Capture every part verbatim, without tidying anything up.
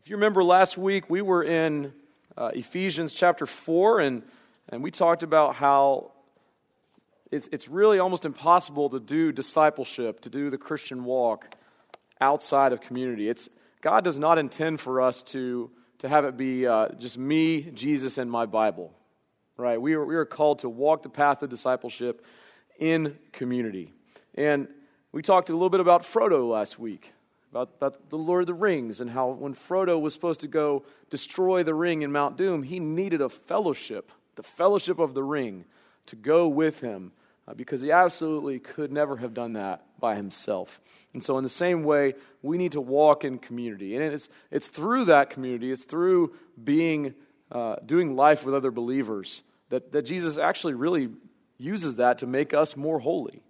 If you remember last week, we were in uh, Ephesians chapter four, and, and we talked about how it's, it's really almost impossible to do discipleship, to do the Christian walk outside of community. It's God does not intend for us to, to have it be uh, just me, Jesus, and my Bible, right? We are, we are called to walk the path of discipleship in community. And we talked a little bit about Frodo last week, about, about the Lord of the Rings, and how when Frodo was supposed to go destroy the ring in Mount Doom, he needed a fellowship, the fellowship of the ring, to go with him, uh, because he absolutely could never have done that by himself. And so in the same way, we need to walk in community. And it's it's through that community, it's through being, uh, doing life with other believers, that, that Jesus actually really uses that to make us more holy.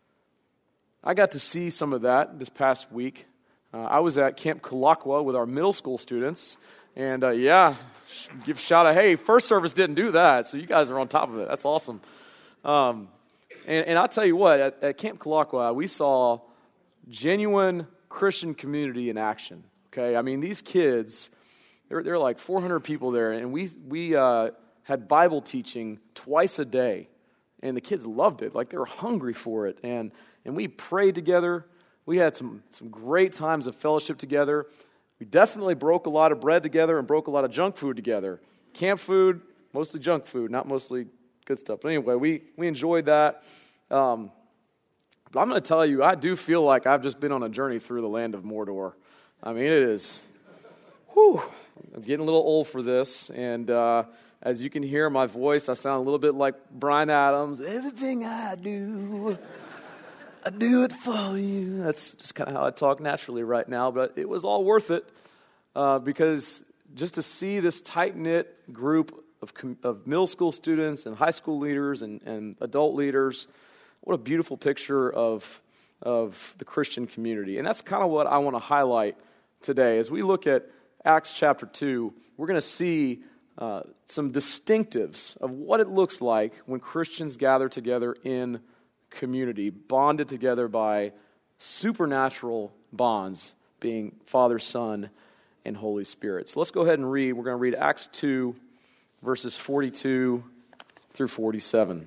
I got to see some of that this past week. Uh, I was at Camp Kalakwa with our middle school students, and uh, yeah, give a shout out, hey, first service didn't do that, so you guys are on top of it. That's awesome. Um, and, and I'll tell you what, at, at Camp Kalakwa, we saw genuine Christian community in action, okay? I mean, these kids, there there are like four hundred people there, and we, we uh, had Bible teaching twice a day, and the kids loved it. Like, they were hungry for it, and and we prayed together. We had some, some great times of fellowship together. We definitely broke a lot of bread together and broke a lot of junk food together. Camp food, mostly junk food, not mostly good stuff. But anyway, we, we enjoyed that. Um, but I'm going to tell you, I do feel like I've just been on a journey through the land of Mordor. I mean, it is, whew, I'm getting a little old for this. And uh, as you can hear my voice, I sound a little bit like Bryan Adams. Everything I do, I do it for you. That's just kind of how I talk naturally right now, but it was all worth it uh, because just to see this tight-knit group of, com- of middle school students and high school leaders and, and adult leaders, what a beautiful picture of, of the Christian community. And that's kind of what I want to highlight today. As we look at Acts chapter two, we're going to see uh, some distinctives of what it looks like when Christians gather together in community, bonded together by supernatural bonds, being Father, Son, and Holy Spirit. So let's go ahead and read. We're going to read Acts two, verses forty-two through forty-seven.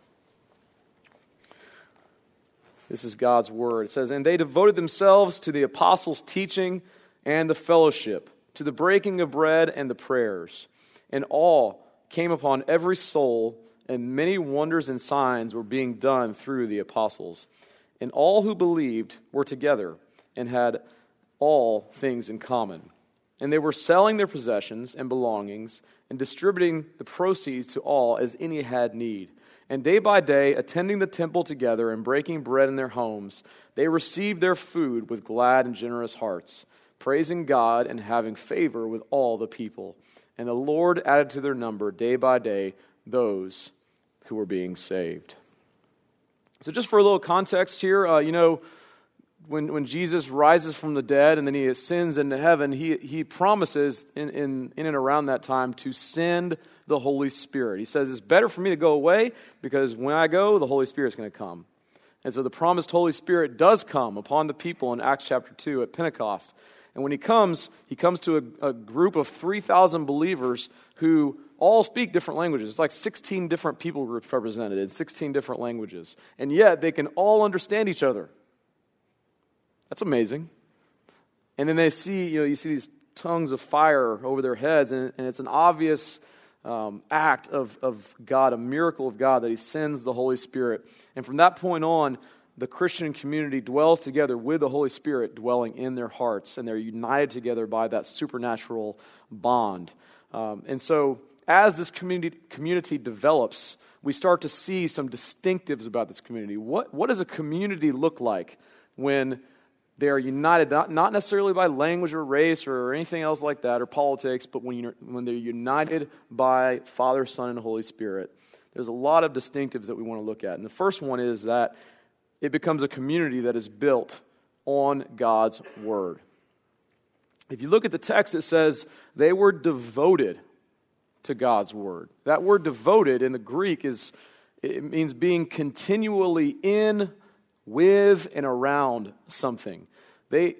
This is God's word. It says, "And they devoted themselves to the apostles' teaching and the fellowship, to the breaking of bread and the prayers. And awe came upon every soul, and many wonders and signs were being done through the apostles. And all who believed were together and had all things in common. And they were selling their possessions and belongings and distributing the proceeds to all as any had need. And day by day, attending the temple together and breaking bread in their homes, they received their food with glad and generous hearts, praising God and having favor with all the people. And the Lord added to their number day by day those who were being saved." So just for a little context here, uh, you know, when when Jesus rises from the dead and then he ascends into heaven, he he promises in, in, in and around that time to send the Holy Spirit. He says, it's better for me to go away because when I go, the Holy Spirit's going to come. And so the promised Holy Spirit does come upon the people in Acts chapter two at Pentecost. And when he comes, he comes to a, a group of three thousand believers who all speak different languages. It's like sixteen different people groups represented in sixteen different languages. And yet they can all understand each other. That's amazing. And then they see, you know, you see these tongues of fire over their heads, and, and it's an obvious um, act of, of God, a miracle of God, that he sends the Holy Spirit. And from that point on, the Christian community dwells together with the Holy Spirit dwelling in their hearts, and they're united together by that supernatural bond. Um, and so as this community community develops, we start to see some distinctives about this community. What, what does a community look like when they are united, not, not necessarily by language or race or anything else like that, or politics, but when, you're, when they're united by Father, Son, and Holy Spirit? There's a lot of distinctives that we want to look at. And the first one is that it becomes a community that is built on God's Word. If you look at the text, it says they were devoted to God's Word. That word devoted in the Greek is, it means being continually in, with, and around something. They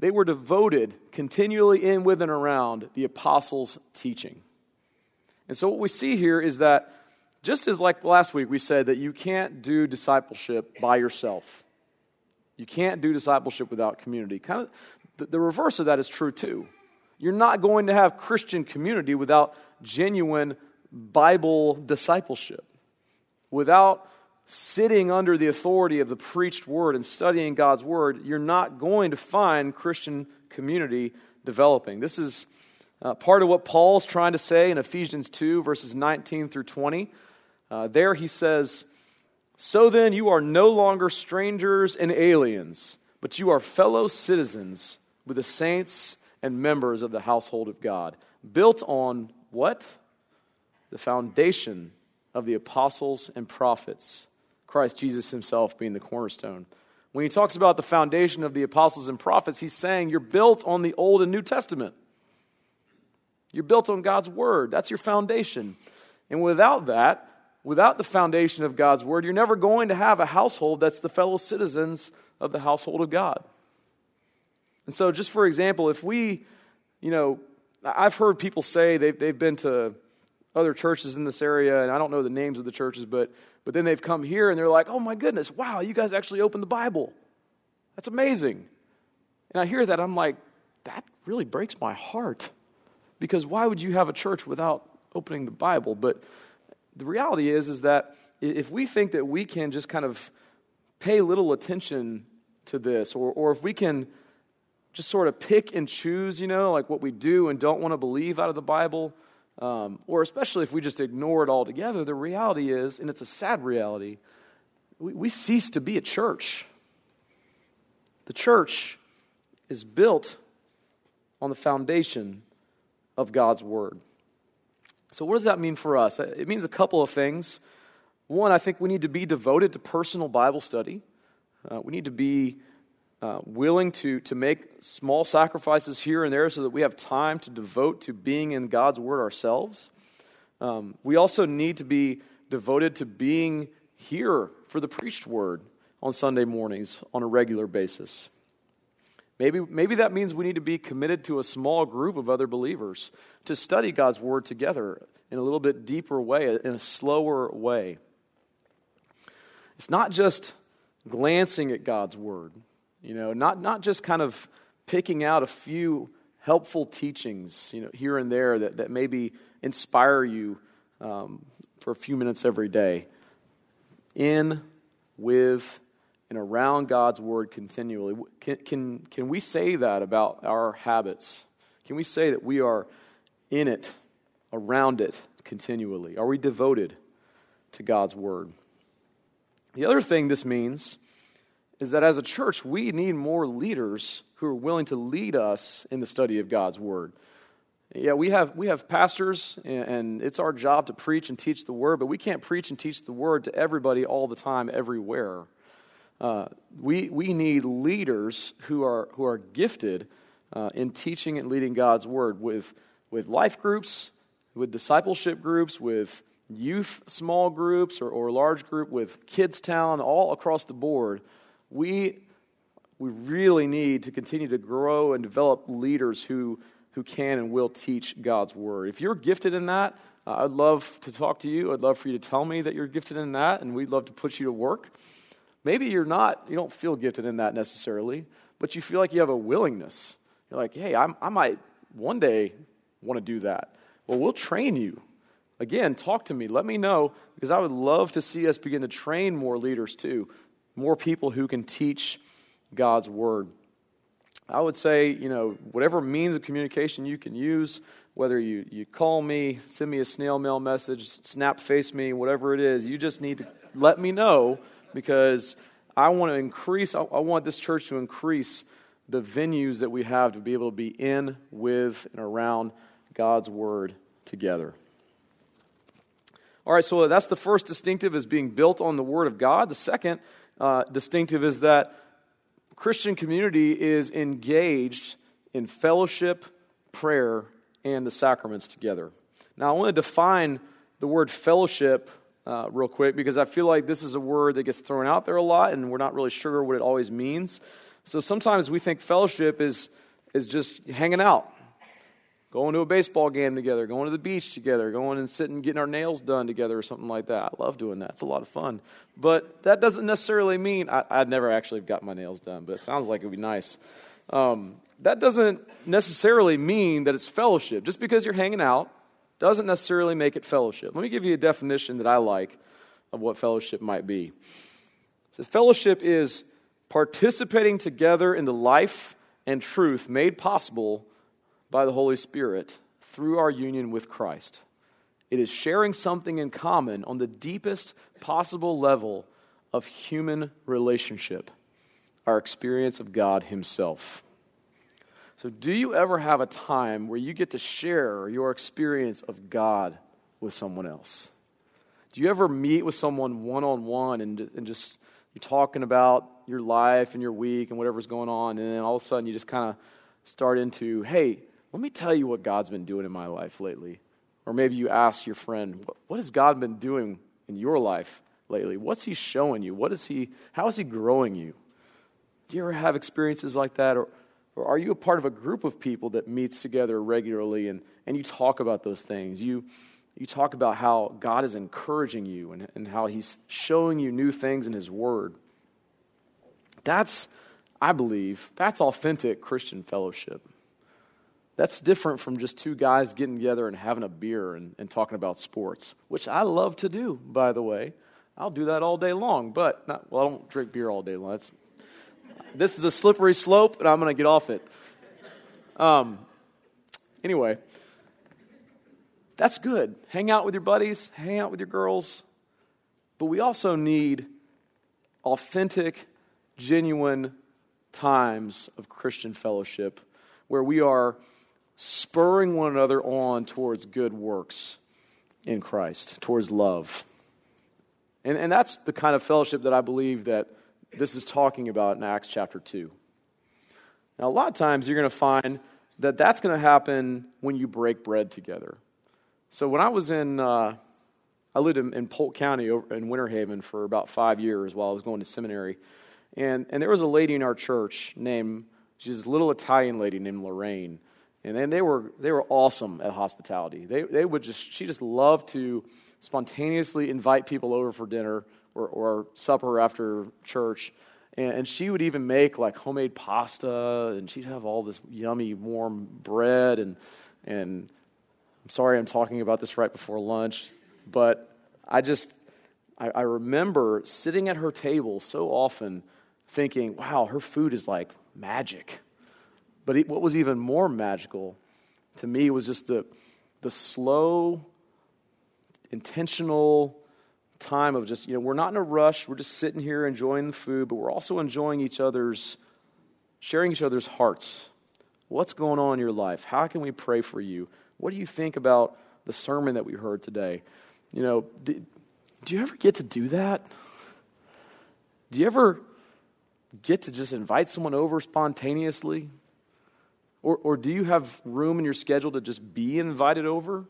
they were devoted continually in, with, and around the apostles' teaching. And so what we see here is that just as like last week we said that you can't do discipleship by yourself. You can't do discipleship without community. Kind of the, the reverse of that is true too. You're not going to have Christian community without genuine Bible discipleship. Without sitting under the authority of the preached word and studying God's word, you're not going to find Christian community developing. This is uh, part of what Paul's trying to say in Ephesians two, verses nineteen through twenty. Uh, there he says, "So then you are no longer strangers and aliens, but you are fellow citizens with the saints and members of the household of God, built on" what? "The foundation of the apostles and prophets, Christ Jesus himself being the cornerstone." When he talks about the foundation of the apostles and prophets, he's saying you're built on the Old and New Testament. You're built on God's word. That's your foundation. And without that, without the foundation of God's word, you're never going to have a household that's the fellow citizens of the household of God. And so just for example, if we, you know, I've heard people say they've, they've been to other churches in this area, and I don't know the names of the churches, but but then they've come here and they're like, "Oh my goodness, wow, you guys actually opened the Bible. That's amazing." And I hear that, I'm like, that really breaks my heart. Because why would you have a church without opening the Bible? But the reality is, is that if we think that we can just kind of pay little attention to this, or or if we can just sort of pick and choose, you know, like what we do and don't want to believe out of the Bible, um, or especially if we just ignore it altogether, the reality is, and it's a sad reality, we, we cease to be a church. The church is built on the foundation of God's word. So what does that mean for us? It means a couple of things. One, I think we need to be devoted to personal Bible study. Uh, we need to be uh, willing to, to make small sacrifices here and there so that we have time to devote to being in God's word ourselves. Um, we also need to be devoted to being here for the preached word on Sunday mornings on a regular basis. Maybe, maybe that means we need to be committed to a small group of other believers to study God's word together in a little bit deeper way, in a slower way. It's not just glancing at God's word, you know, not, not just kind of picking out a few helpful teachings, you know, here and there that, that maybe inspire you um, for a few minutes every day. In, with, and around God's word continually. Can, can, can we say that about our habits? Can we say that we are in it, around it continually? Are we devoted to God's word? The other thing this means is that as a church, we need more leaders who are willing to lead us in the study of God's word. Yeah, we have we have pastors, and, and it's our job to preach and teach the word, but we can't preach and teach the word to everybody all the time, everywhere. Uh, we we need leaders who are who are gifted uh, in teaching and leading God's word with with life groups, with discipleship groups, with youth small groups or, or large group, with Kids Town, all across the board. We we really need to continue to grow and develop leaders who who can and will teach God's word. If you're gifted in that, uh, I'd love to talk to you. I'd love for you to tell me that you're gifted in that, and we'd love to put you to work. Maybe you're not, you don't feel gifted in that necessarily, but you feel like you have a willingness. You're like, hey, I'm, I might one day want to do that. Well, we'll train you. Again, talk to me. Let me know, because I would love to see us begin to train more leaders too, more people who can teach God's word. I would say, you know, whatever means of communication you can use, whether you, you call me, send me a snail mail message, snap face me, whatever it is, you just need to let me know, because I want to increase, I, I want this church to increase the venues that we have to be able to be in, with, and around God's word together. All right, so that's the first distinctive, is being built on the word of God. The second uh, distinctive is that Christian community is engaged in fellowship, prayer, and the sacraments together. Now, I want to define the word fellowship uh, real quick, because I feel like this is a word that gets thrown out there a lot, and we're not really sure what it always means. So sometimes we think fellowship is, is just hanging out, going to a baseball game together, going to the beach together, going and sitting and getting our nails done together or something like that. I love doing that. It's a lot of fun. But that doesn't necessarily mean, I, I'd never actually got my nails done, but it sounds like it would be nice. Um, that doesn't necessarily mean that it's fellowship. Just because you're hanging out doesn't necessarily make it fellowship. Let me give you a definition that I like of what fellowship might be. So fellowship is participating together in the life and truth made possible by the Holy Spirit through our union with Christ. It is sharing something in common on the deepest possible level of human relationship, our experience of God Himself. So do you ever have a time where you get to share your experience of God with someone else? Do you ever meet with someone one-on-one and, and just you're talking about your life and your week and whatever's going on, and then all of a sudden you just kind of start into, hey, let me tell you what God's been doing in my life lately. Or maybe you ask your friend, what has God been doing in your life lately? What's He showing you? What is He? How is He growing you? Do you ever have experiences like that? Or, or are you a part of a group of people that meets together regularly and, and you talk about those things? You you talk about how God is encouraging you and, and how He's showing you new things in His Word. That's, I believe, that's authentic Christian fellowship. That's different from just two guys getting together and having a beer and, and talking about sports, which I love to do, by the way. I'll do that all day long, but, not, well, I don't drink beer all day long. That's, this is a slippery slope, and I'm going to get off it. Um. Anyway, that's good. Hang out with your buddies, hang out with your girls, but we also need authentic, genuine times of Christian fellowship where we are spurring one another on towards good works in Christ, towards love. And, and that's the kind of fellowship that I believe that this is talking about in Acts chapter two. Now, a lot of times you're going to find that that's going to happen when you break bread together. So when I was in, uh, I lived in, in Polk County over in Winter Haven for about five years while I was going to seminary. And, and there was a lady in our church named, she's this little Italian lady named Lorraine. And then they were they were awesome at hospitality. They they would just she just loved to spontaneously invite people over for dinner or, or supper after church. And, and she would even make like homemade pasta, and she'd have all this yummy warm bread. And and I'm sorry I'm talking about this right before lunch, but I just I, I remember sitting at her table so often thinking, wow, her food is like magic. But it, what was even more magical to me was just the the slow, intentional time of just, you know, we're not in a rush. We're just sitting here enjoying the food, but we're also enjoying each other's, sharing each other's hearts. What's going on in your life? How can we pray for you? What do you think about the sermon that we heard today? You know, do, do you ever get to do that? Do you ever get to just invite someone over spontaneously? Or, or do you have room in your schedule to just be invited over?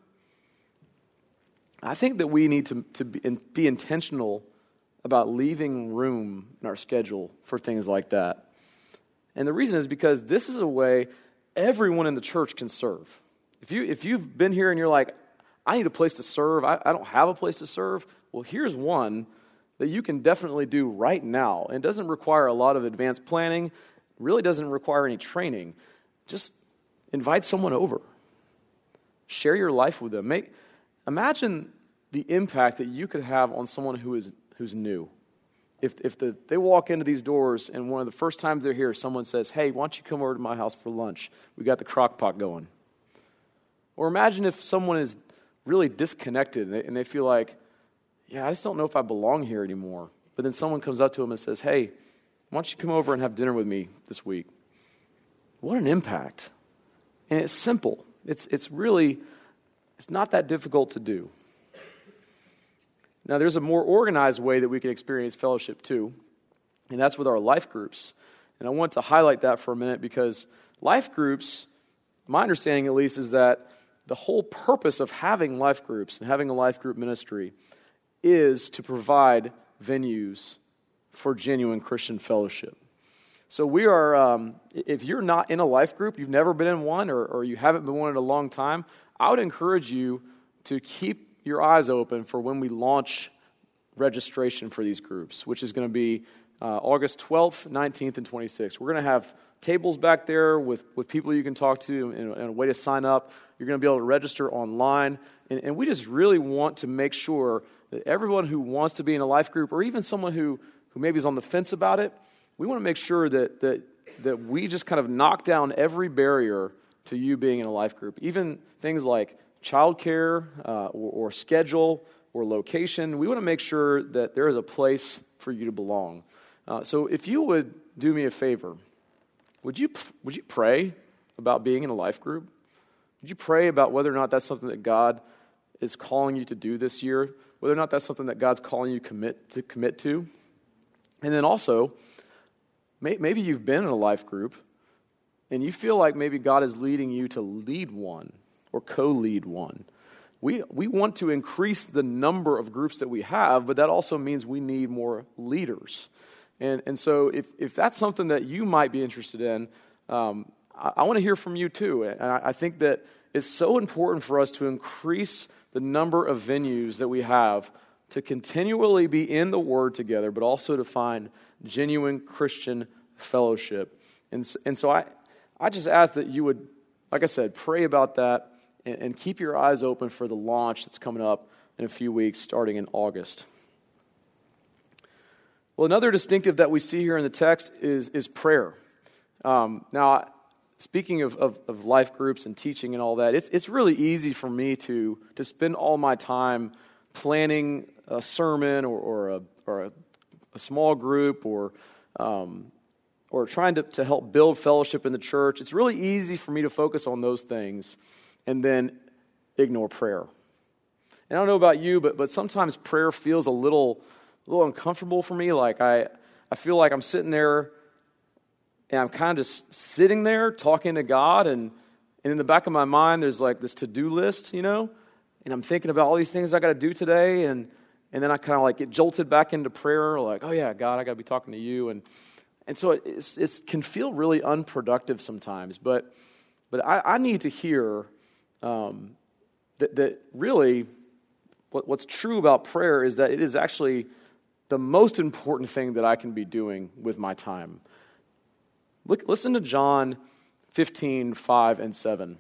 I think that we need to, to be, be intentional about leaving room in our schedule for things like that. And the reason is because this is a way everyone in the church can serve. If, you, if you've been here and you're like, I need a place to serve, I, I don't have a place to serve, well, here's one that you can definitely do right now. And it doesn't require a lot of advanced planning, really doesn't require any training. Just invite someone over. Share your life with them. Make, imagine the impact that you could have on someone who is who's new. If if the, they walk into these doors and one of the first times they're here, someone says, hey, why don't you come over to my house for lunch? We got the crock pot going. Or imagine if someone is really disconnected and they, and they feel like, yeah, I just don't know if I belong here anymore. But then someone comes up to them and says, hey, why don't you come over and have dinner with me this week? What an impact. And it's simple. It's it's really, it's not that difficult to do. Now, there's a more organized way that we can experience fellowship too, and that's with our life groups. And I want to highlight that for a minute because life groups, my understanding at least, is that the whole purpose of having life groups and having a life group ministry is to provide venues for genuine Christian fellowship. So we are, um, if you're not in a life group, you've never been in one, or, or you haven't been one in a long time, I would encourage you to keep your eyes open for when we launch registration for these groups, which is going to be uh, August twelfth, nineteenth, and twenty-sixth. We're going to have tables back there with, with people you can talk to and, and a way to sign up. You're going to be able to register online. And, and we just really want to make sure that everyone who wants to be in a life group, or even someone who, who maybe is on the fence about it, we want to make sure that, that, that we just kind of knock down every barrier to you being in a life group. Even things like childcare uh, or, or schedule or location. We want to make sure that there is a place for you to belong. Uh, so if you would do me a favor, would you would you pray about being in a life group? Would you pray about whether or not that's something that God is calling you to do this year? Whether or not that's something that God's calling you commit to commit to? And then also, may, maybe you've been in a life group and you feel like maybe God is leading you to lead one or co-lead one. We we want to increase the number of groups that we have, but that also means we need more leaders. And and so if, if that's something that you might be interested in, um, I, I want to hear from you too. And I, I think that it's so important for us to increase the number of venues that we have to continually be in the Word together, but also to find genuine Christian fellowship. And so, and so I, I just ask that you would, like I said, pray about that and, and keep your eyes open for the launch that's coming up in a few weeks, starting in August. Well, another distinctive that we see here in the text is, is prayer. Um, now, speaking of, of, of life groups and teaching and all that, it's it's really easy for me to to spend all my time planning a sermon or, or a or a, a small group or um, or trying to, to help build fellowship in the church. It's really easy for me to focus on those things and then ignore prayer. And I don't know about you, but but sometimes prayer feels a little a little uncomfortable for me. Like I I feel like I'm sitting there and I'm kind of just sitting there talking to God, and, and in the back of my mind there's like this to-do list, you know, and I'm thinking about all these things I got to do today, and and then I kind of like get jolted back into prayer, like, oh yeah, God, I got to be talking to you, and and so it it's, it can feel really unproductive sometimes, but but I, I need to hear um, that that really what, what's true about prayer is that it is actually the most important thing that I can be doing with my time. Look, listen to John fifteen, five and seven.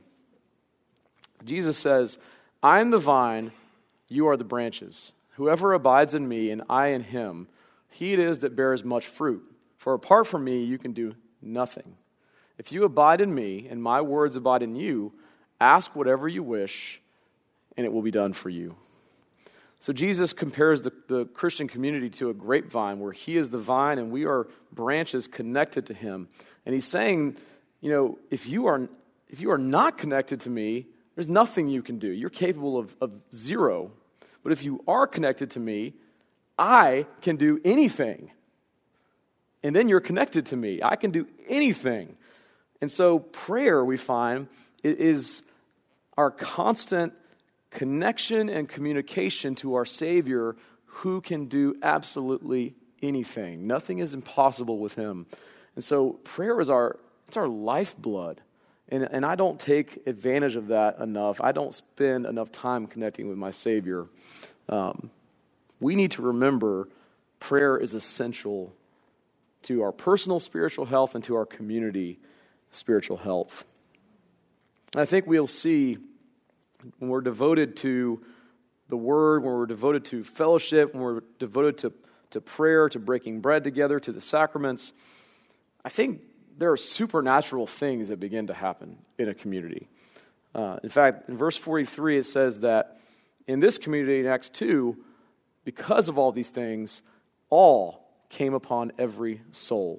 Jesus says, I am the vine, you are the branches. Whoever abides in me and I in him, he it is that bears much fruit. For apart from me, you can do nothing. If you abide in me and my words abide in you, ask whatever you wish and it will be done for you. So Jesus compares the, the Christian community to a grapevine where he is the vine and we are branches connected to him. And he's saying, you know, if you are if you are not connected to me, there's nothing you can do. You're capable of, of zero. But if you are connected to me, I can do anything. And then you're connected to me. I can do anything. And so prayer, we find, is our constant connection and communication to our Savior, who can do absolutely anything. Nothing is impossible with him. And so prayer is our it's our lifeblood. And, and I don't take advantage of that enough. I don't spend enough time connecting with my Savior. Um, we need to remember prayer is essential to our personal spiritual health and to our community spiritual health. And I think we'll see when we're devoted to the Word, when we're devoted to fellowship, when we're devoted to, to prayer, to breaking bread together, to the sacraments, I think there are supernatural things that begin to happen in a community. Uh, in fact, in verse forty-three, it says that in this community in Acts two, because of all these things, all came upon every soul.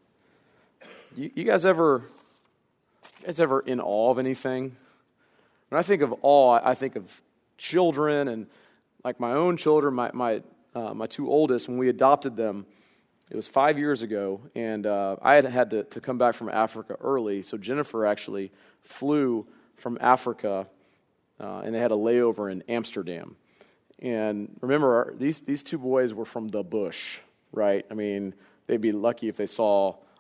You, you guys ever, you guys ever in awe of anything? When I think of awe, I think of children, and like my own children, my my uh, my two oldest, when we adopted them, it was five years ago, and uh, I had had to, to come back from Africa early, so Jennifer actually flew from Africa, uh, and they had a layover in Amsterdam. And remember, these these two boys were from the bush, right? I mean, they'd be lucky if they saw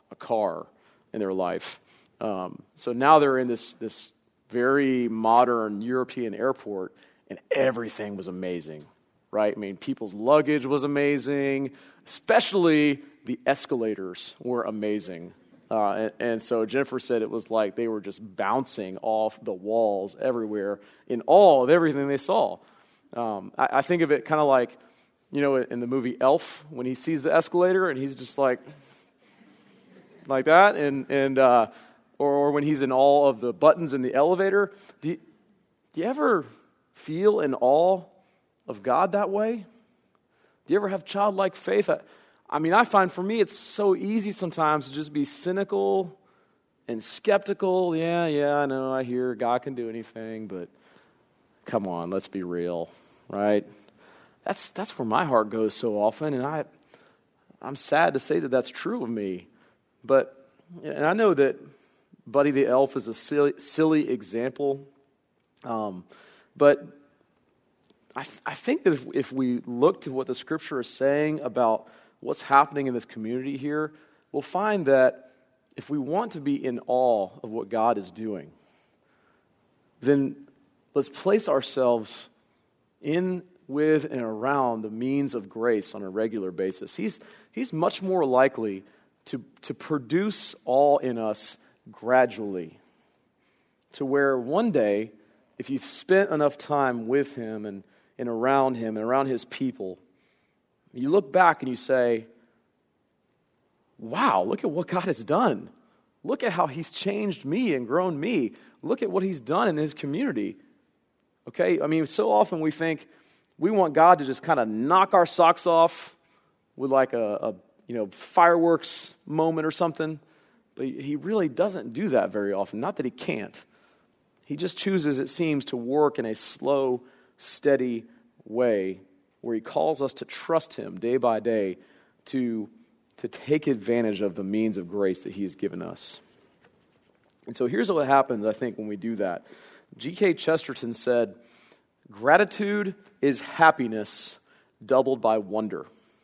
a car in their life. Um, so now they're in this this very modern European airport, and everything was amazing, right? I mean, people's luggage was amazing, especially the escalators were amazing. Uh, and, and so Jennifer said it was like they were just bouncing off the walls everywhere in awe of everything they saw. Um, I, I think of it kind of like, you know, in the movie Elf, when he sees the escalator and he's just like, like that, and and uh, or, or when he's in awe of the buttons in the elevator. Do you, do you ever feel in awe of God that way? Do you ever have childlike faith? I, I mean, I find for me it's so easy sometimes to just be cynical and skeptical. Yeah, yeah, I know, I hear God can do anything, but come on, let's be real, right? That's that's where my heart goes so often, and I, I'm sad to say that that's true of me. But, and I know that Buddy the Elf is a silly, silly example, um, but I, th- I think that if, if we look to what the Scripture is saying about what's happening in this community here, we'll find that if we want to be in awe of what God is doing, then let's place ourselves in, with, and around the means of grace on a regular basis. He's, he's much more likely to, to produce awe in us gradually, to where one day, if you've spent enough time with Him and, and around Him and around His people, you look back and you say, wow, look at what God has done. Look at how He's changed me and grown me. Look at what He's done in His community. Okay, I mean, so often we think we want God to just kind of knock our socks off with like a, a you know, fireworks moment or something. But He really doesn't do that very often. Not that He can't. He just chooses, it seems, to work in a slow, steady way where He calls us to trust Him day by day to, to take advantage of the means of grace that He has given us. And so here's what happens, I think, when we do that. G K Chesterton said, gratitude is happiness doubled by wonder.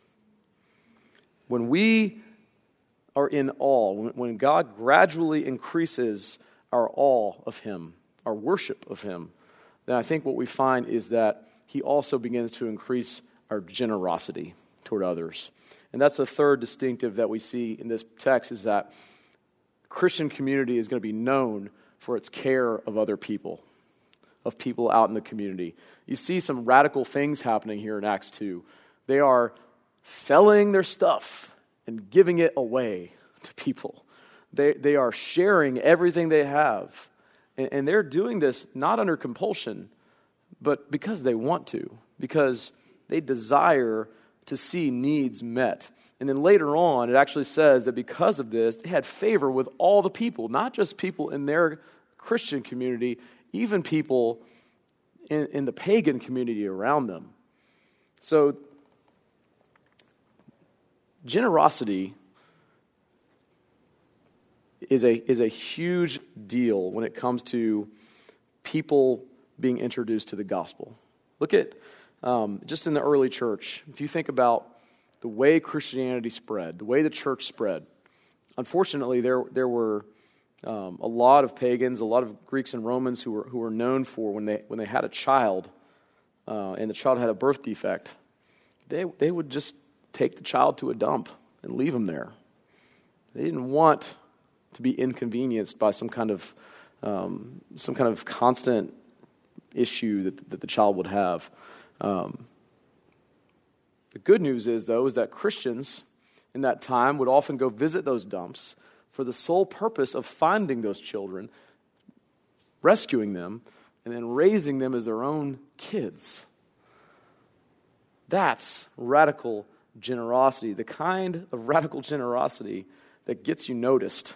When we are in awe, when, when God gradually increases our awe of Him, our worship of Him, then I think what we find is that He also begins to increase our generosity toward others. And that's the third distinctive that we see in this text, is that Christian community is going to be known for its care of other people, of people out in the community. You see some radical things happening here in Acts two. They are selling their stuff and giving it away to people. They, they are sharing everything they have. And, and they're doing this not under compulsion, but because they want to, because they desire to see needs met. And then later on, it actually says that because of this, they had favor with all the people, not just people in their Christian community, even people in, in the pagan community around them. So, generosity is a, is a huge deal when it comes to people being introduced to the gospel. Look at, um, just in the early church, if you think about the way Christianity spread, the way the church spread, unfortunately there there were um, a lot of pagans, a lot of Greeks and Romans who were who were known for when they when they had a child uh, and the child had a birth defect, they they would just take the child to a dump and leave him there. They didn't want to be inconvenienced by some kind of um, some kind of constant issue that, that the child would have. Um, the good news is, though, is that Christians in that time would often go visit those dumps for the sole purpose of finding those children, rescuing them, and then raising them as their own kids. That's radical generosity, the kind of radical generosity that gets you noticed.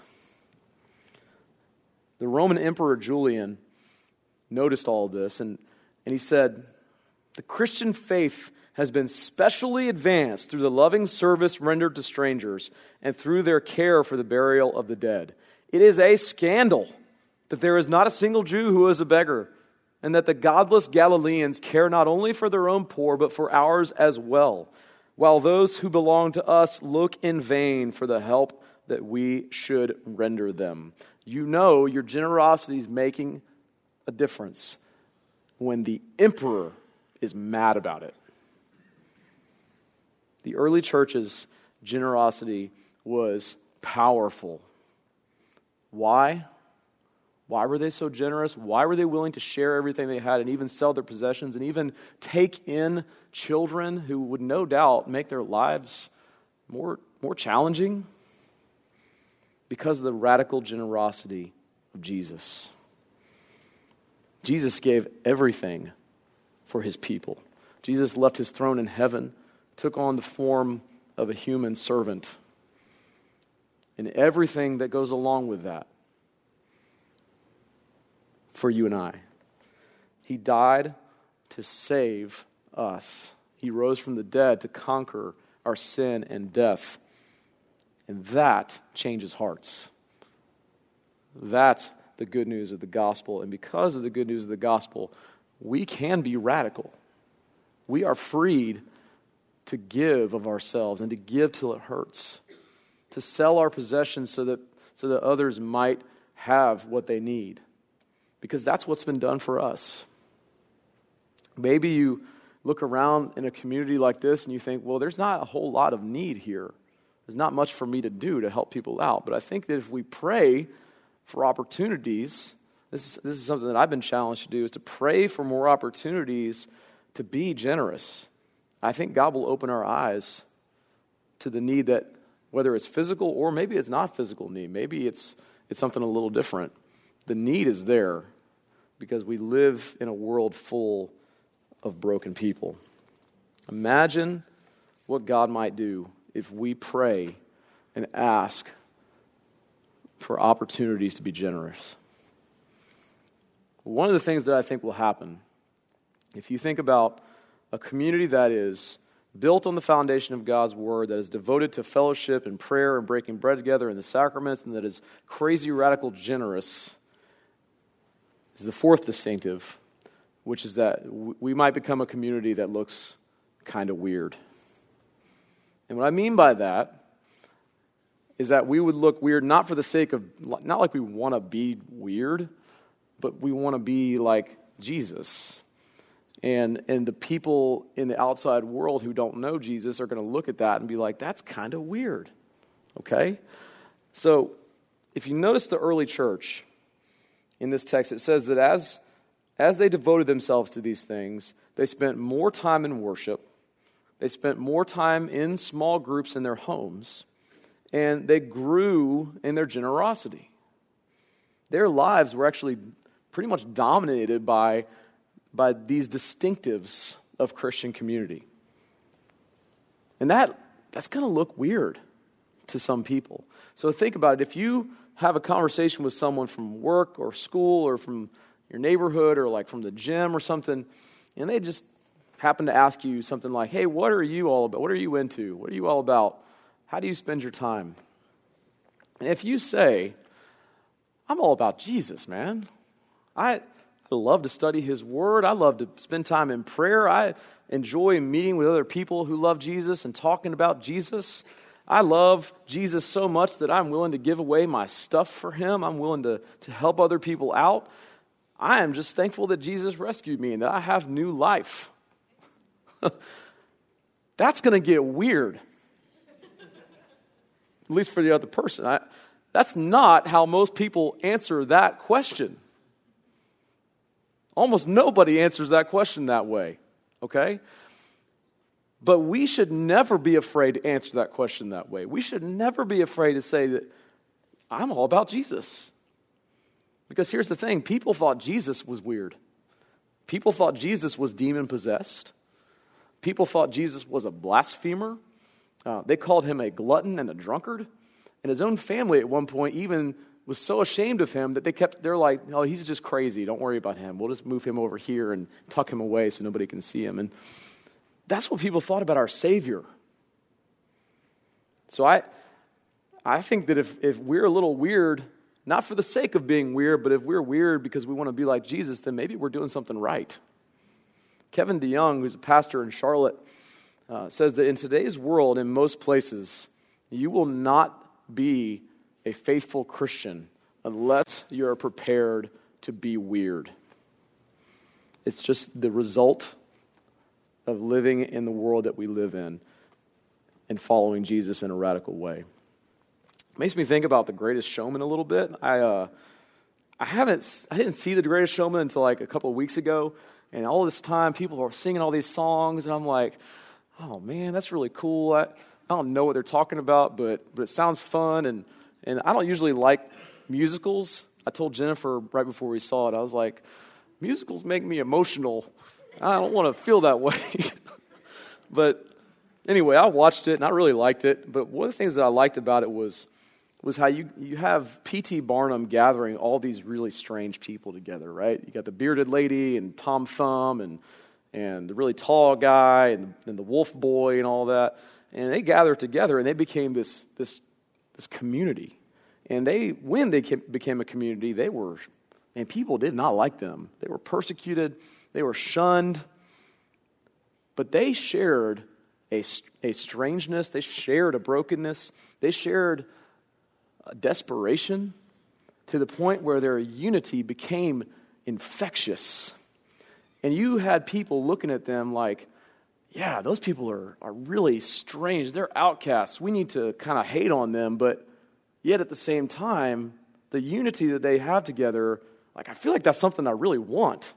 The Roman Emperor Julian noticed all of this, and, and he said, the Christian faith has been specially advanced through the loving service rendered to strangers and through their care for the burial of the dead. It is a scandal that there is not a single Jew who is a beggar, and that the godless Galileans care not only for their own poor, but for ours as well, while those who belong to us look in vain for the help that we should render them. You know your generosity is making a difference when the emperor is mad about it. The early church's generosity was powerful. Why? Why were they so generous? Why were they willing to share everything they had and even sell their possessions and even take in children who would no doubt make their lives more, more challenging? Because of the radical generosity of Jesus. Jesus gave everything for his people. Jesus left his throne in heaven, took on the form of a human servant, and everything that goes along with that for you and I. He died to save us. He rose from the dead to conquer our sin and death. And that changes hearts. That's the good news of the gospel. And because of the good news of the gospel, we can be radical. We are freed to give of ourselves and to give till it hurts. To sell our possessions so that, so that others might have what they need. Because that's what's been done for us. Maybe you look around in a community like this and you think, well, there's not a whole lot of need here. There's not much for me to do to help people out. But I think that if we pray for opportunities, this is, this is something that I've been challenged to do, is to pray for more opportunities to be generous. I think God will open our eyes to the need that, whether it's physical or maybe it's not physical need, maybe it's it's something a little different. The need is there because we live in a world full of broken people. Imagine what God might do if we pray and ask for opportunities to be generous. One of the things that I think will happen, if you think about a community that is built on the foundation of God's Word, that is devoted to fellowship and prayer and breaking bread together and the sacraments, and that is crazy, radical, generous, is the fourth distinctive, which is that we might become a community that looks kind of weird. And what I mean by that is that we would look weird not for the sake of, not like we want to be weird, but we want to be like Jesus. And and the people in the outside world who don't know Jesus are going to look at that and be like, that's kind of weird. Okay? So if you notice the early church in this text, it says that as, as they devoted themselves to these things, they spent more time in worship. They spent more time in small groups in their homes, and they grew in their generosity. Their lives were actually pretty much dominated by, by these distinctives of Christian community. And that that's going to look weird to some people. So think about it. If you have a conversation with someone from work or school or from your neighborhood or like from the gym or something, and they just happen to ask you something like, hey, what are you all about? What are you into? What are you all about? How do you spend your time? And if you say, I'm all about Jesus, man. I, I love to study his word. I love to spend time in prayer. I enjoy meeting with other people who love Jesus and talking about Jesus. I love Jesus so much that I'm willing to give away my stuff for him. I'm willing to, to help other people out. I am just thankful that Jesus rescued me and that I have new life. That's going to get weird. At least for the other person. I, that's not how most people answer that question. Almost nobody answers that question that way. Okay? But we should never be afraid to answer that question that way. We should never be afraid to say that I'm all about Jesus. Because here's the thing. People thought Jesus was weird. People thought Jesus was demon-possessed. People thought Jesus was a blasphemer. Uh, they called him a glutton and a drunkard. And his own family at one point even was so ashamed of him that they kept, they're like, oh, he's just crazy. Don't worry about him. We'll just move him over here and tuck him away so nobody can see him. And that's what people thought about our Savior. So I I think that if, if we're a little weird, not for the sake of being weird, but if we're weird because we want to be like Jesus, then maybe we're doing something right. Kevin DeYoung, who's a pastor in Charlotte, uh, says that in today's world, in most places, you will not be a faithful Christian unless you're prepared to be weird. It's just the result of living in the world that we live in and following Jesus in a radical way. It makes me think about The Greatest Showman a little bit. I uh, I haven't I didn't see The Greatest Showman until like a couple of weeks ago, and all this time people are singing all these songs, and I'm like, oh man, that's really cool. I, I don't know what they're talking about, but but it sounds fun, and and I don't usually like musicals. I told Jennifer right before we saw it, I was like, musicals make me emotional. I don't want to feel that way. But anyway, I watched it, and I really liked it. But one of the things that I liked about it was was how you, you have P T Barnum gathering all these really strange people together, right? You got the bearded lady and Tom Thumb and and the really tall guy and, and the wolf boy and all that. And they gathered together, and they became this this this community. And they, when they became a community, they were, and people did not like them. They were persecuted. They were shunned. But they shared a, a strangeness. They shared a brokenness. They shared a desperation to the point where their unity became infectious. And you had people looking at them like, yeah, those people are, are really strange. They're outcasts. We need to kind of hate on them, but yet at the same time, the unity that they have together, like I feel like that's something I really want.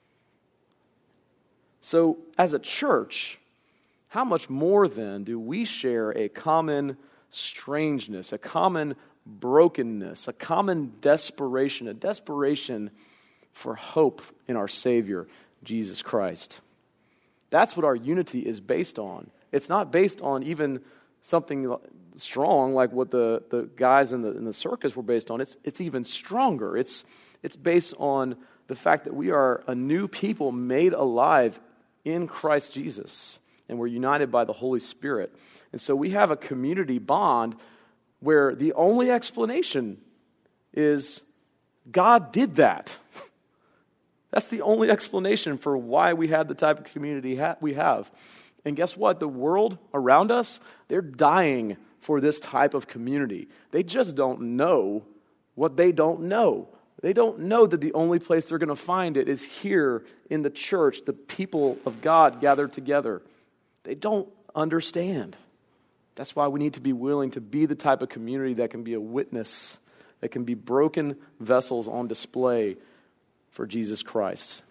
So as a church, how much more then do we share a common strangeness, a common brokenness, a common desperation, a desperation for hope in our Savior, Jesus Christ? That's what our unity is based on. It's not based on even something strong like what the, the guys in the in the circus were based on. It's it's even stronger. It's it's based on the fact that we are a new people made alive in Christ Jesus, and we're united by the Holy Spirit. And so we have a community bond where the only explanation is God did that. That's the only explanation for why we have the type of community ha- we have. And guess what? The world around us, they're dying for this type of community. They just don't know what they don't know. They don't know that the only place they're going to find it is here in the church, the people of God gathered together. They don't understand. That's why we need to be willing to be the type of community that can be a witness, that can be broken vessels on display for Jesus Christ.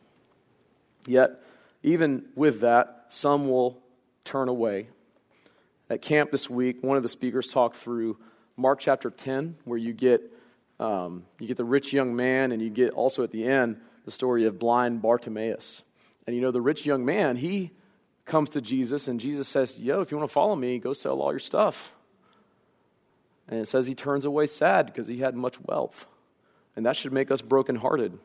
Yet, even with that, some will turn away. At camp this week, one of the speakers talked through Mark chapter ten, where you get um, you get the rich young man, and you get also at the end the story of blind Bartimaeus. And you know, the rich young man, he comes to Jesus, and Jesus says, yo, if you want to follow me, go sell all your stuff. And it says he turns away sad because he had much wealth. And that should make us brokenhearted.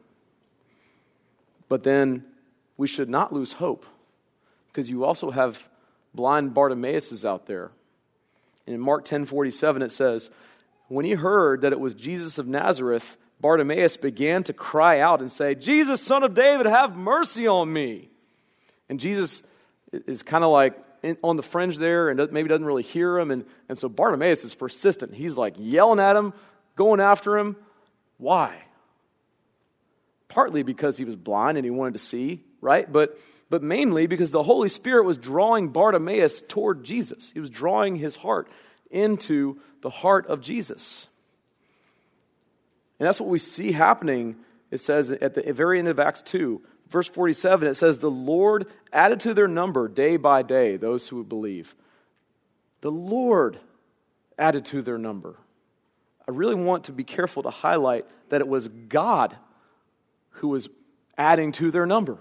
But then we should not lose hope, because you also have blind Bartimaeus out there. And in Mark ten forty-seven it says, when he heard that it was Jesus of Nazareth, Bartimaeus began to cry out and say, Jesus, son of David, have mercy on me. And Jesus is kind of like in, on the fringe there and maybe doesn't really hear him. And, and so Bartimaeus is persistent. He's like yelling at him, going after him. Why? Partly because he was blind and he wanted to see, right? But but mainly because the Holy Spirit was drawing Bartimaeus toward Jesus. He was drawing his heart into the heart of Jesus. And that's what we see happening. It says at the very end of Acts two, verse forty-seven, it says, the Lord added to their number day by day those who would believe. The Lord added to their number. I really want to be careful to highlight that it was God who was adding to their number.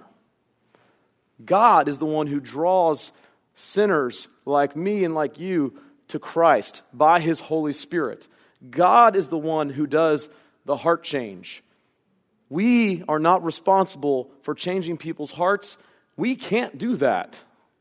God is the one who draws sinners like me and like you to Christ by his Holy Spirit. God is the one who does the heart change. We are not responsible for changing people's hearts. We can't do that.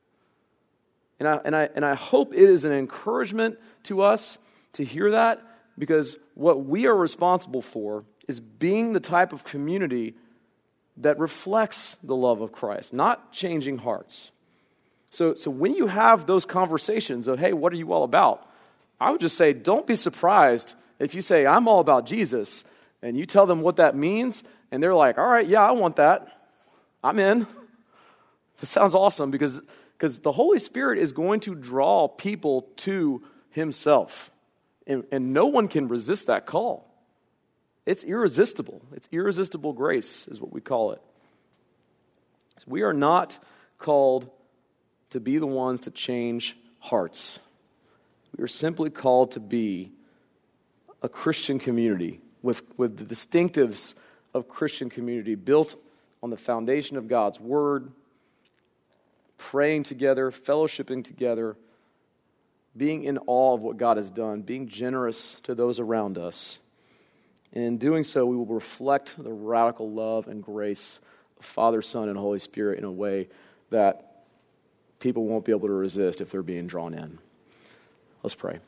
And I, and I, and I hope it is an encouragement to us to hear that, because what we are responsible for is being the type of community that reflects the love of Christ, not changing hearts. So, so when you have those conversations of, hey, what are you all about? I would just say, don't be surprised if you say, I'm all about Jesus, and you tell them what that means, and they're like, all right, yeah, I want that. I'm in. That sounds awesome because, because the Holy Spirit is going to draw people to himself, and, and no one can resist that call. It's irresistible. It's irresistible grace is what we call it. We are not called to be the ones to change hearts. We are simply called to be a Christian community with, with the distinctives of Christian community built on the foundation of God's Word, praying together, fellowshipping together, being in awe of what God has done, being generous to those around us. And in doing so, we will reflect the radical love and grace of Father, Son, and Holy Spirit in a way that people won't be able to resist if they're being drawn in. Let's pray.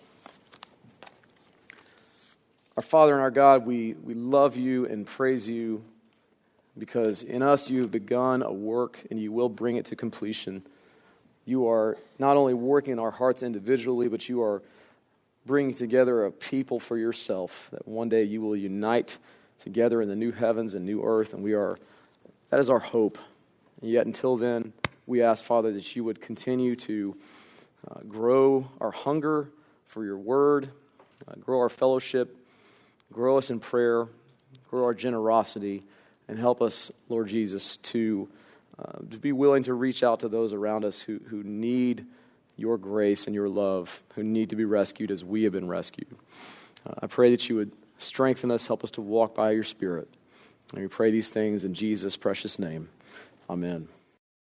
Our Father and our God, we, we love you and praise you because in us you have begun a work and you will bring it to completion. You are not only working in our hearts individually, but you are bringing together a people for yourself, that one day you will unite together in the new heavens and new earth, and we are, that is our hope. And yet until then, we ask, Father, that you would continue to uh, grow our hunger for your word, uh, grow our fellowship, grow us in prayer, grow our generosity, and help us, Lord Jesus, to, uh, to be willing to reach out to those around us who, who need your grace and your love, who need to be rescued as we have been rescued. Uh, I pray that you would strengthen us, help us to walk by your Spirit. And we pray these things in Jesus' precious name. Amen.